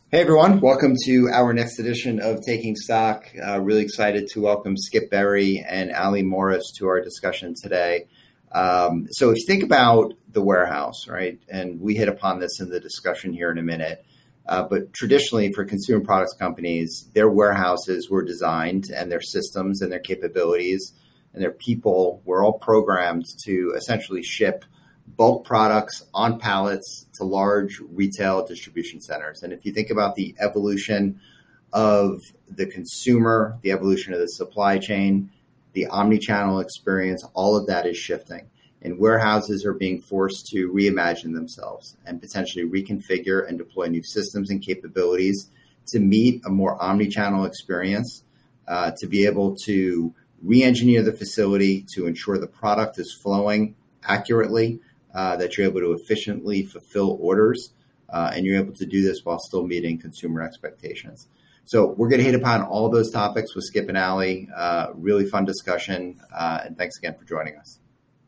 Hey everyone, welcome to our next edition of Taking Stock. Really excited to welcome Skip Berry and Ali Morris to our discussion today. So if you think about the warehouse, right, and we hit upon this in the discussion here in a minute, but traditionally for consumer products companies, their warehouses were designed and their systems and their capabilities and their people were all programmed to essentially ship bulk products on pallets to large retail distribution centers. And if you think about the evolution of the consumer, the evolution of the supply chain, the omni-channel experience, all of that is shifting. And warehouses are being forced to reimagine themselves and potentially reconfigure and deploy new systems and capabilities to meet a more omni-channel experience, to be able to re-engineer the facility to ensure the product is flowing accurately, that you're able to efficiently fulfill orders, and you're able to do this while still meeting consumer expectations. So we're going to hit upon all those topics with Skip and Ali. Really fun discussion, and thanks again for joining us.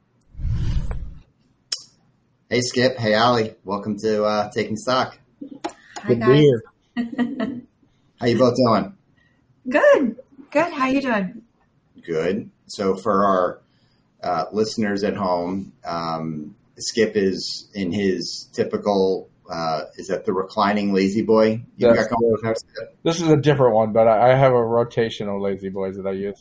Hey, Skip. Hey, Ali. Welcome to Taking Stock. Hi, guys. How you both doing? Good. How you doing? Good. So for our listeners at home, Skip is in his typical, is that the reclining lazy boy? This is a different one, but I have a rotation of lazy boys that I use.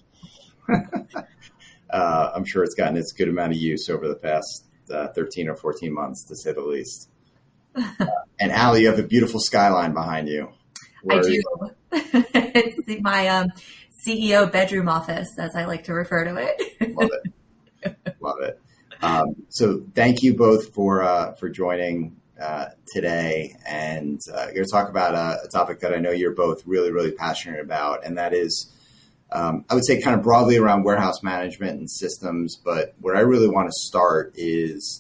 I'm sure it's gotten its good amount of use over the past 13 or 14 months, to say the least. And Ali, you have a beautiful skyline behind you. I do. It's my CEO bedroom office, as I like to refer to it. Love it. So thank you both for joining today, and we're going to talk about a topic that I know you're both really, really passionate about, and that is, I would say, kind of broadly around warehouse management and systems. But where I really want to start is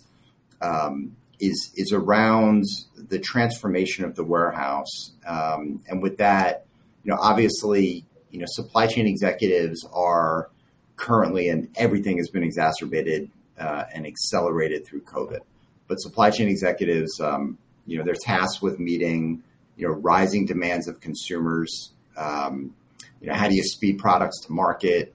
around the transformation of the warehouse, and with that, obviously, supply chain executives are currently, and everything has been exacerbated and accelerated through COVID. But supply chain executives, they're tasked with meeting, rising demands of consumers. How do you speed products to market?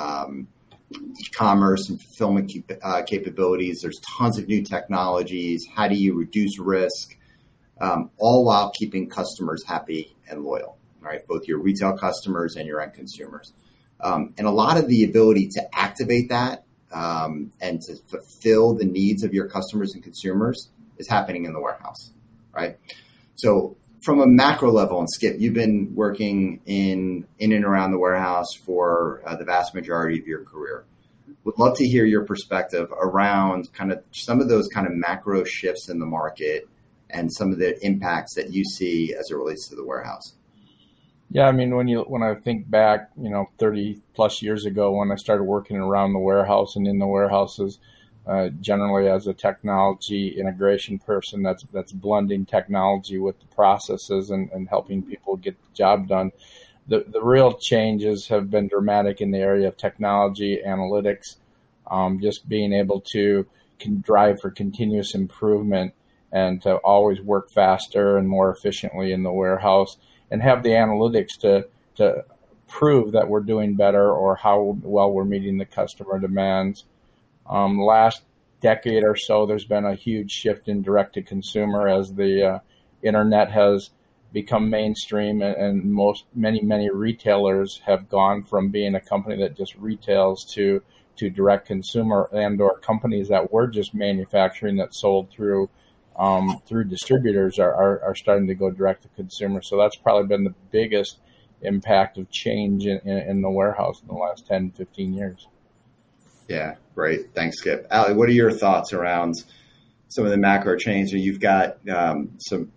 E-commerce and fulfillment capabilities. There's tons of new technologies. How do you reduce risk? All while keeping customers happy and loyal, right? Both your retail customers and your end consumers. And a lot of the ability to activate that and to fulfill the needs of your customers and consumers is happening in the warehouse, right? So from a macro level, and Skip, you've been working in and around the warehouse for the vast majority of your career. Would love to hear your perspective around kind of some of those kind of macro shifts in the market and some of the impacts that you see as it relates to the warehouse. Yeah, I mean, when I think back, 30 plus years ago, when I started working around the warehouse and in the warehouses, generally as a technology integration person, that's blending technology with the processes and helping people get the job done. The real changes have been dramatic in the area of technology, analytics, just being able to drive for continuous improvement and to always work faster and more efficiently in the warehouse, and have the analytics to prove that we're doing better or how well we're meeting the customer demands. Last decade or so, there's been a huge shift in direct-to-consumer as the internet has become mainstream, and many retailers have gone from being a company that just retails to direct consumer, and or companies that were just manufacturing that sold through distributors are starting to go direct to consumer. So that's probably been the biggest impact of change in the warehouse in the last 10, 15 years. Yeah, great. Thanks, Skip. Ali, what are your thoughts around some of the macro change? You've got some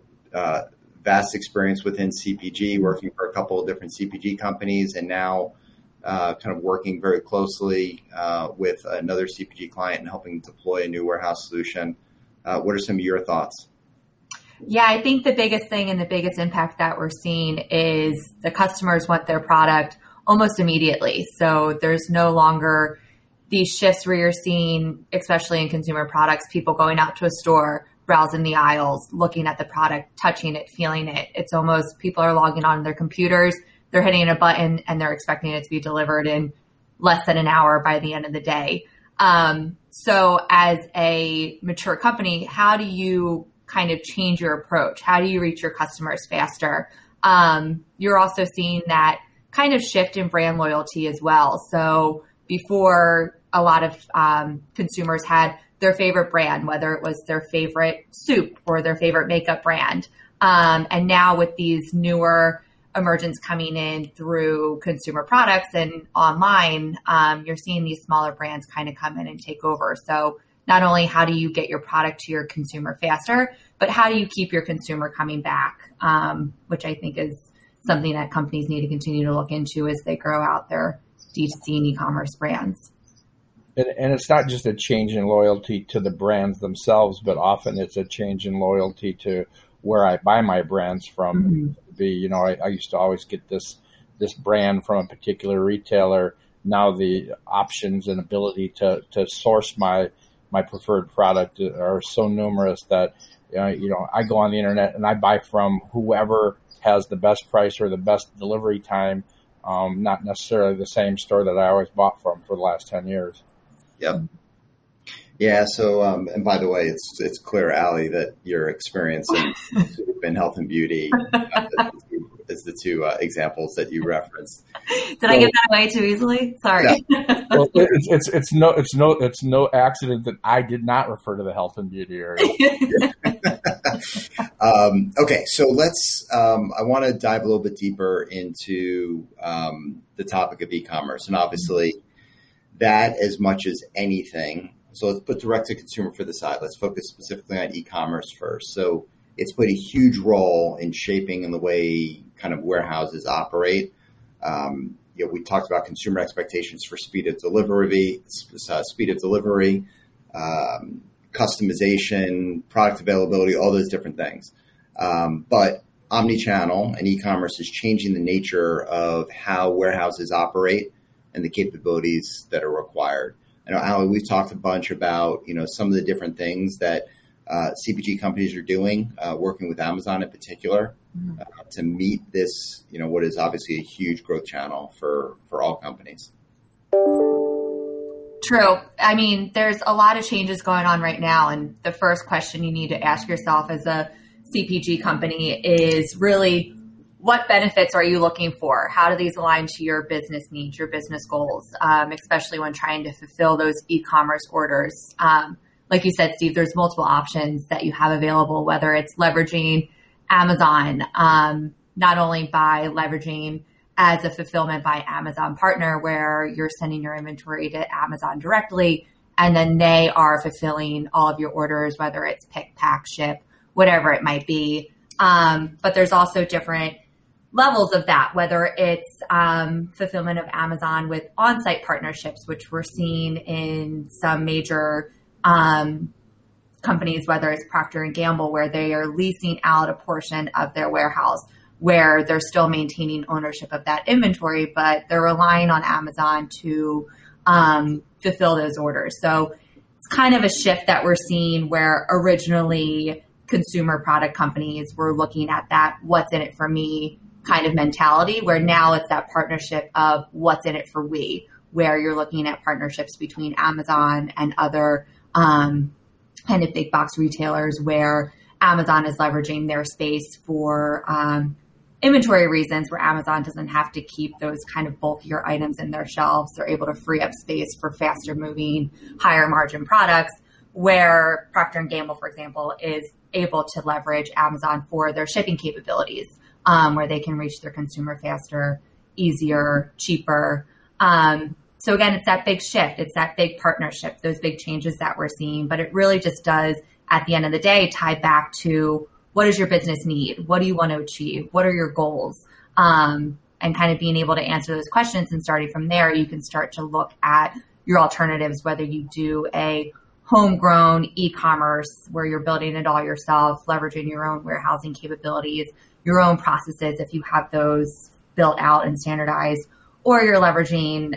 vast experience within CPG, working for a couple of different CPG companies, and now kind of working very closely with another CPG client and helping deploy a new warehouse solution. What are some of your thoughts? Yeah, I think the biggest thing and the biggest impact that we're seeing is the customers want their product almost immediately. So there's no longer these shifts where you're seeing, especially in consumer products, people going out to a store, browsing the aisles, looking at the product, touching it, feeling it. It's almost people are logging on their computers, they're hitting a button and they're expecting it to be delivered in less than an hour by the end of the day. So as a mature company, how do you kind of change your approach? How do you reach your customers faster? You're also seeing that kind of shift in brand loyalty as well. So before, a lot of consumers had their favorite brand, whether it was their favorite soup or their favorite makeup brand. And now with these newer emergence coming in through consumer products and online, you're seeing these smaller brands kind of come in and take over. So not only how do you get your product to your consumer faster, but how do you keep your consumer coming back, which I think is something that companies need to continue to look into as they grow out their D2C and e-commerce brands. And it's not just a change in loyalty to the brands themselves, but often it's a change in loyalty to where I buy my brands from. I used to always get this brand from a particular retailer. Now the options and ability to source my preferred product are so numerous that I go on the internet and I buy from whoever has the best price or the best delivery time, not necessarily the same store that I always bought from for the last 10 years. Yep. Yeah. So, and by the way, it's clear, Allie, that your experience in health and beauty is the two examples that you referenced. Did I get that away too easily? Sorry. Yeah. Well, it's no accident that I did not refer to the health and beauty area. Okay, so let's. I want to dive a little bit deeper into the topic of e-commerce, and obviously, that as much as anything. So let's put direct to consumer for the side. Let's focus specifically on e-commerce first. So it's played a huge role in shaping in the way kind of warehouses operate. We talked about consumer expectations for speed of delivery, customization, product availability, all those different things. But omnichannel and e-commerce is changing the nature of how warehouses operate and the capabilities that are required. I know, Allie, we've talked a bunch about, some of the different things that CPG companies are doing, working with Amazon in particular, to meet this, what is obviously a huge growth channel for all companies. True. I mean, there's a lot of changes going on right now. And the first question you need to ask yourself as a CPG company is really, what benefits are you looking for? How do these align to your business needs, your business goals, especially when trying to fulfill those e-commerce orders? Like you said, Steve, there's multiple options that you have available, whether it's leveraging Amazon, not only by leveraging as a fulfillment by Amazon partner, where you're sending your inventory to Amazon directly, and then they are fulfilling all of your orders, whether it's pick, pack, ship, whatever it might be. But there's also different levels of that, whether it's fulfillment of Amazon with on-site partnerships, which we're seeing in some major companies, whether it's Procter & Gamble, where they are leasing out a portion of their warehouse, where they're still maintaining ownership of that inventory, but they're relying on Amazon to fulfill those orders. So it's kind of a shift that we're seeing, where originally consumer product companies were looking at that what's in it for me kind of mentality, where now it's that partnership of what's in it for we, where you're looking at partnerships between Amazon and other kind of big box retailers, where Amazon is leveraging their space for inventory reasons, where Amazon doesn't have to keep those kind of bulkier items in their shelves. They're able to free up space for faster moving, higher margin products, where Procter & Gamble, for example, is able to leverage Amazon for their shipping capabilities, where they can reach their consumer faster, easier, cheaper. So again, it's that big shift. It's that big partnership, those big changes that we're seeing. But it really just does, at the end of the day, tie back to, what does your business need? What do you want to achieve? What are your goals? And kind of being able to answer those questions, and starting from there, you can start to look at your alternatives, whether you do a homegrown e-commerce where you're building it all yourself, leveraging your own warehousing capabilities, your own processes, if you have those built out and standardized, or you're leveraging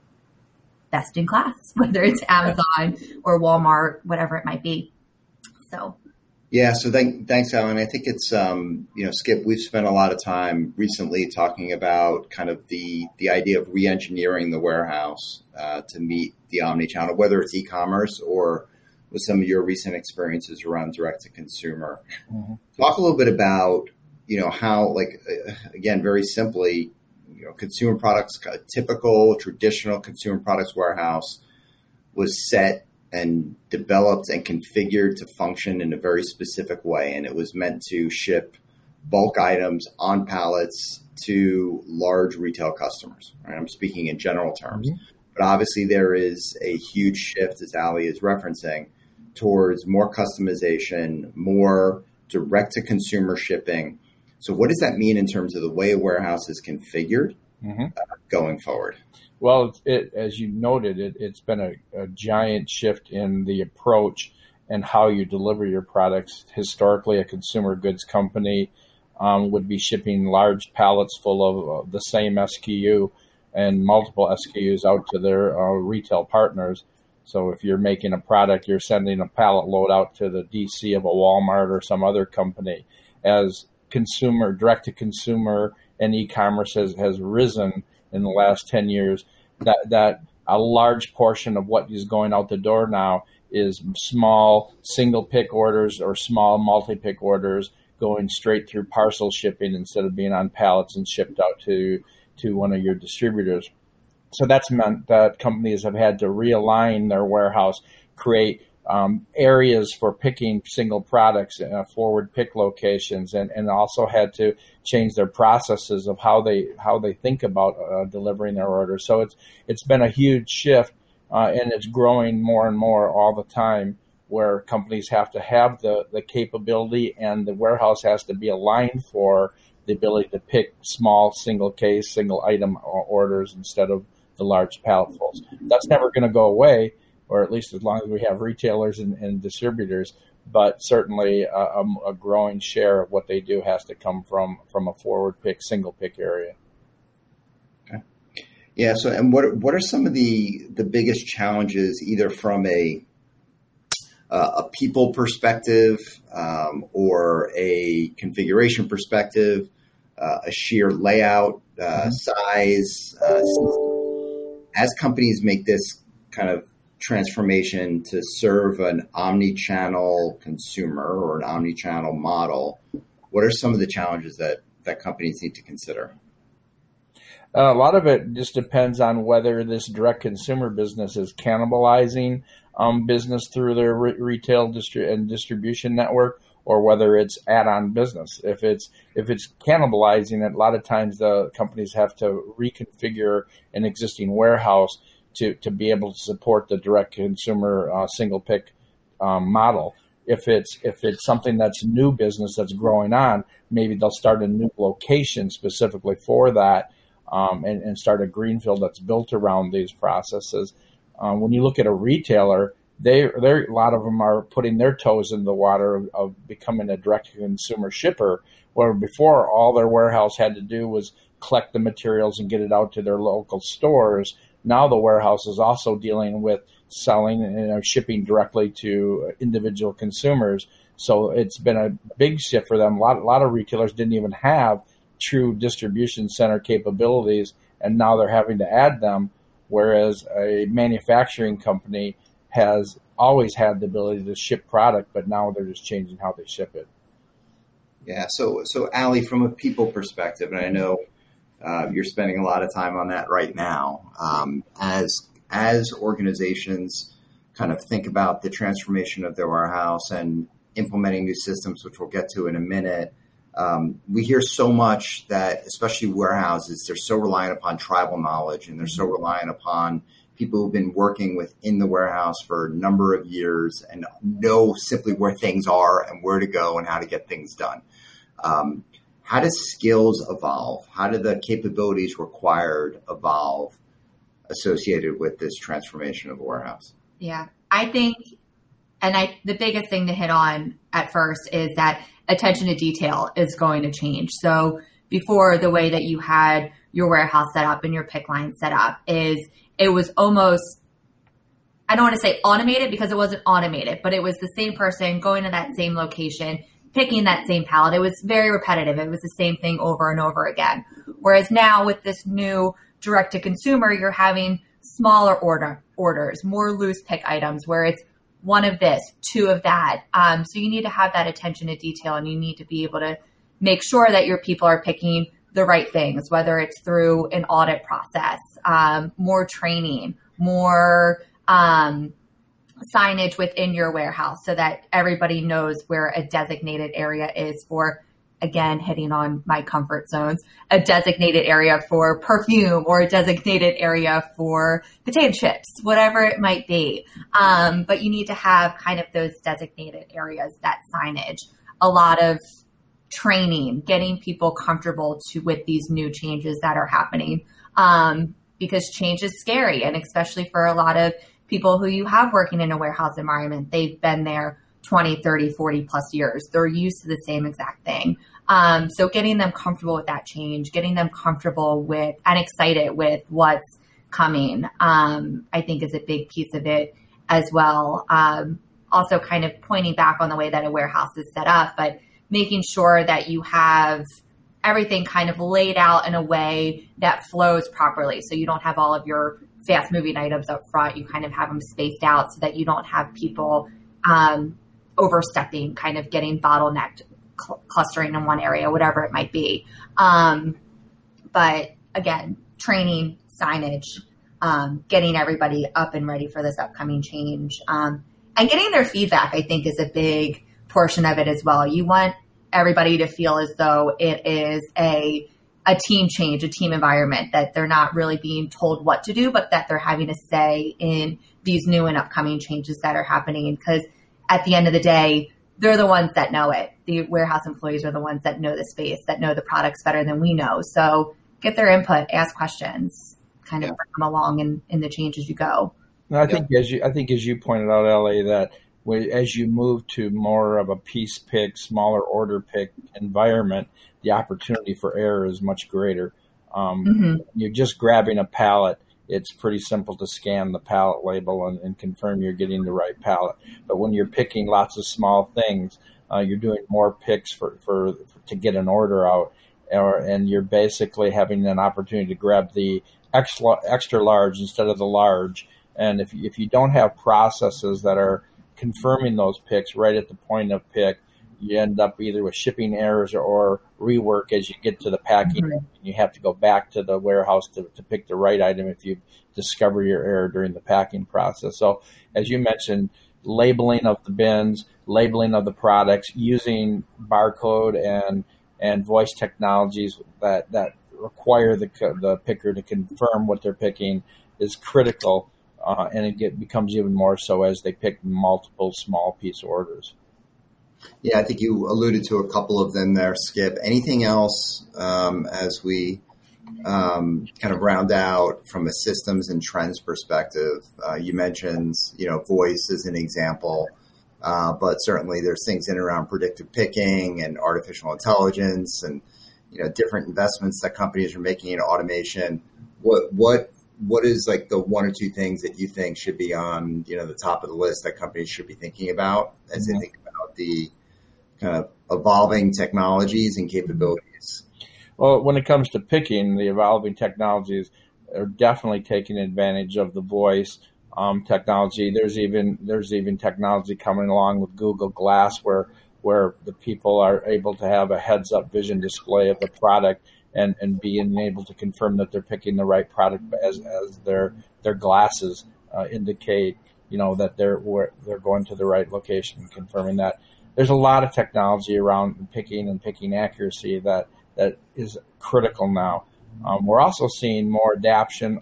best in class, whether it's Amazon or Walmart, whatever it might be. So. Yeah. So thanks, Alan. I think it's, Skip, we've spent a lot of time recently talking about kind of the idea of re-engineering the warehouse to meet the omni-channel, whether it's e-commerce or with some of your recent experiences around direct to consumer. Mm-hmm. Talk a little bit about, how, again, very simply, consumer products, a typical traditional consumer products warehouse was set and developed and configured to function in a very specific way. And it was meant to ship bulk items on pallets to large retail customers. Right? I'm speaking in general terms. Mm-hmm. But obviously there is a huge shift, as Ali is referencing, towards more customization, more direct-to-consumer shipping. So what does that mean in terms of the way a warehouse is configured going forward? Well, as you noted, it's been a giant shift in the approach and how you deliver your products. Historically, a consumer goods company would be shipping large pallets full of the same SKU and multiple SKUs out to their retail partners. So if you're making a product, you're sending a pallet load out to the DC of a Walmart or some other company. As direct-to-consumer and e-commerce has risen in the last 10 years, that a large portion of what is going out the door now is small single-pick orders or small multi-pick orders going straight through parcel shipping instead of being on pallets and shipped out to one of your distributors. So that's meant that companies have had to realign their warehouse, create areas for picking single products, forward pick locations, and also had to change their processes of how they think about delivering their orders. So it's been a huge shift, and it's growing more and more all the time, where companies have to have the capability, and the warehouse has to be aligned for the ability to pick small single case, single item orders instead of the large palletfuls. That's never going to go away, or at least as long as we have retailers and distributors, but certainly a growing share of what they do has to come from a forward pick, single pick area. Okay. Yeah. So, and what are some of the biggest challenges, either from a people perspective or a configuration perspective, a sheer layout, size, as companies make this kind of transformation to serve an omni-channel consumer or an omni-channel model, what are some of the challenges that companies need to consider? A lot of it just depends on whether this direct consumer business is cannibalizing business through their retail and distribution network, or whether it's add-on business. If it's cannibalizing it, a lot of times the companies have to reconfigure an existing warehouse to be able to support the direct consumer single pick model. If it's something that's new business that's growing on, maybe they'll start a new location specifically for that, and start a greenfield that's built around these processes. When you look at a retailer, a lot of them are putting their toes in the water of becoming a direct-to-consumer shipper, where before all their warehouse had to do was collect the materials and get it out to their local stores. Now the warehouse is also dealing with selling and shipping directly to individual consumers. So it's been a big shift for them. A lot of retailers didn't even have true distribution center capabilities, and now they're having to add them, whereas a manufacturing company has always had the ability to ship product, but now they're just changing how they ship it. Yeah. So Ali, from a people perspective, and I know you're spending a lot of time on that right now, as organizations kind of think about the transformation of their warehouse and implementing new systems, which we'll get to in a minute, we hear so much that, especially warehouses, they're so reliant upon tribal knowledge, and they're so reliant upon people who've been working within the warehouse for a number of years and know simply where things are and where to go and how to get things done. How do skills evolve? How do the capabilities required evolve associated with this transformation of a warehouse? Yeah, I think, the biggest thing to hit on at first is that attention to detail is going to change. So before, the way that you had your warehouse set up and your pick line set up it was almost, I don't want to say automated because it wasn't automated, but it was the same person going to that same location, picking that same pallet. It was very repetitive. It was the same thing over and over again. Whereas now with this new direct to consumer, you're having smaller orders, more loose pick items where it's one of this, two of that. So you need to have that attention to detail, and you need to be able to make sure that your people are picking the right things, whether it's through an audit process, more training, more signage within your warehouse so that everybody knows where a designated area is for, again, hitting on my comfort zones, a designated area for perfume or a designated area for potato chips, whatever it might be. But you need to have kind of those designated areas, that signage, a lot of training, getting people comfortable with these new changes that are happening. Because change is scary, and especially for a lot of people who you have working in a warehouse environment, they've been there 20, 30, 40 plus years. They're used to the same exact thing. So getting them comfortable with that change, getting them comfortable with and excited with what's coming, I think is a big piece of it as well. Also kind of pointing back on the way that a warehouse is set up, but making sure that you have everything kind of laid out in a way that flows properly. So you don't have all of your fast moving items up front. You kind of have them spaced out so that you don't have people overstepping, kind of getting bottlenecked, clustering in one area, whatever it might be. But again, training, signage, getting everybody up and ready for this upcoming change, and getting their feedback, I think, is a big portion of it as well. You want everybody to feel as though it is a team change, a team environment, that they're not really being told what to do, but that they're having a say in these new and upcoming changes that are happening. Because at the end of the day, they're the ones that know it. The warehouse employees are the ones that know the space, that know the products better than we know. So get their input, ask questions, kind of bring them along in the change as you go. And I think as you pointed out, Ellie, that as you move to more of a piece pick, smaller order pick environment, the opportunity for error is much greater. You're just grabbing a pallet. It's pretty simple to scan the pallet label and confirm you're getting the right pallet. But when you're picking lots of small things, you're doing more picks to get an order out, and you're basically having an opportunity to grab the extra large instead of the large. And if you don't have processes that are confirming those picks right at the point of pick, you end up either with shipping errors or rework as you get to the packing. And you have to go back to the warehouse to pick the right item if you discover your error during the packing process. So as you mentioned, labeling of the bins, labeling of the products, using barcode and voice technologies that require the picker to confirm what they're picking is critical. And it becomes even more so as they pick multiple small piece orders. Yeah, I think you alluded to a couple of them there, Skip. Anything else as we kind of round out from a systems and trends perspective? You mentioned, voice as an example, but certainly there's things in and around predictive picking and artificial intelligence and, different investments that companies are making in automation. What is like the one or two things that you think should be on, the top of the list that companies should be thinking about as they think about the kind of evolving technologies and capabilities? Well, when it comes to picking, the evolving technologies are definitely taking advantage of the voice technology. There's even technology coming along with Google Glass where the people are able to have a heads-up vision display of the product and being able to confirm that they're picking the right product as their glasses indicate, that they're going to the right location, confirming that. There's a lot of technology around picking and picking accuracy that is critical now. We're also seeing more adaptation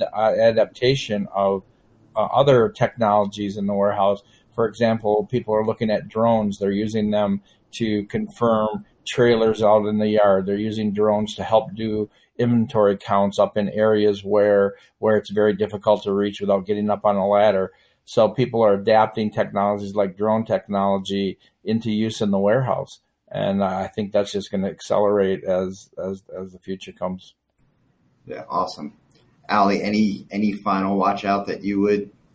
of other technologies in the warehouse. For example, people are looking at drones. They're using them to confirm trailers out in the yard. They're using drones to help do inventory counts up in areas where it's very difficult to reach without getting up on a ladder. So people are adapting technologies like drone technology into use in the warehouse. And I think that's just going to accelerate as the future comes. Yeah, awesome. Allie, any final watch out that you would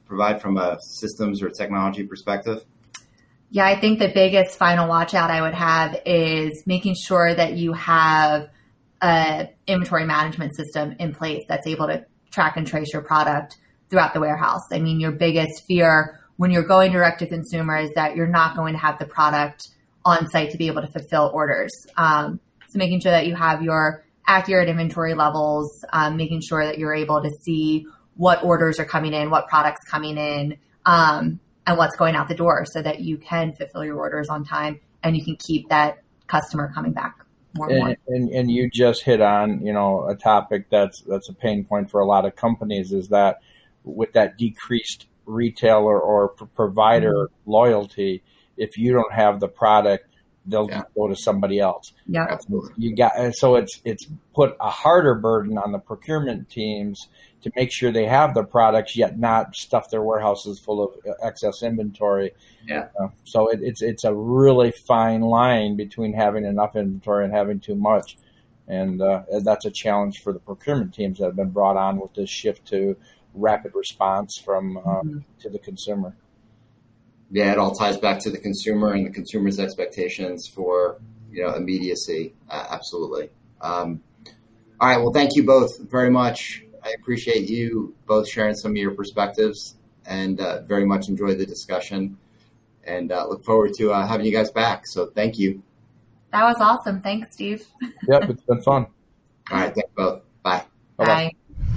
provide from a systems or technology perspective? Yeah, I think the biggest final watch out I would have is making sure that you have an inventory management system in place that's able to track and trace your product throughout the warehouse. I mean, your biggest fear when you're going direct to consumer is that you're not going to have the product on site to be able to fulfill orders. So making sure that you have your accurate inventory levels, making sure that you're able to see what orders are coming in, what products coming in, and what's going out the door so that you can fulfill your orders on time and you can keep that customer coming back more and more. And you just hit on, a topic that's a pain point for a lot of companies is that with that decreased retailer or provider loyalty, if you don't have the product, they'll go to somebody else. Yeah, absolutely. So it's put a harder burden on the procurement teams to make sure they have the products, yet not stuff their warehouses full of excess inventory. Yeah. So it's a really fine line between having enough inventory and having too much, and that's a challenge for the procurement teams that have been brought on with this shift to rapid response from to the consumer. Yeah, it all ties back to the consumer and the consumer's expectations for immediacy. Absolutely. All right. Well, thank you both very much. I appreciate you both sharing some of your perspectives and very much enjoyed the discussion and look forward to having you guys back. So thank you. That was awesome. Thanks, Steve. Yep, it's been fun. All right. Thanks both. Bye. Bye.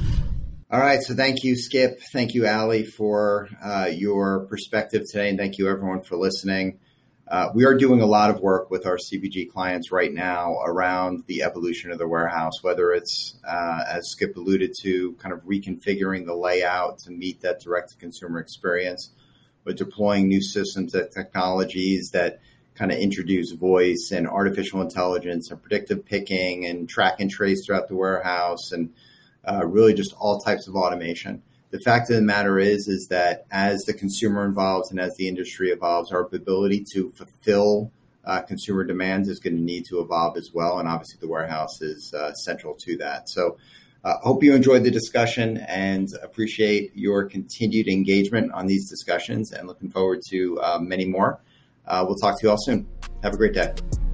All right. So thank you, Skip. Thank you, Allie, for your perspective today. And thank you, everyone, for listening. We are doing a lot of work with our CPG clients right now around the evolution of the warehouse, whether it's, as Skip alluded to, kind of reconfiguring the layout to meet that direct-to-consumer experience, but deploying new systems and technologies that kind of introduce voice and artificial intelligence and predictive picking and track and trace throughout the warehouse and really just all types of automation. The fact of the matter is that as the consumer evolves and as the industry evolves, our ability to fulfill consumer demands is going to need to evolve as well. And obviously the warehouse is central to that. So hope you enjoyed the discussion and appreciate your continued engagement on these discussions and looking forward to many more. We'll talk to you all soon. Have a great day.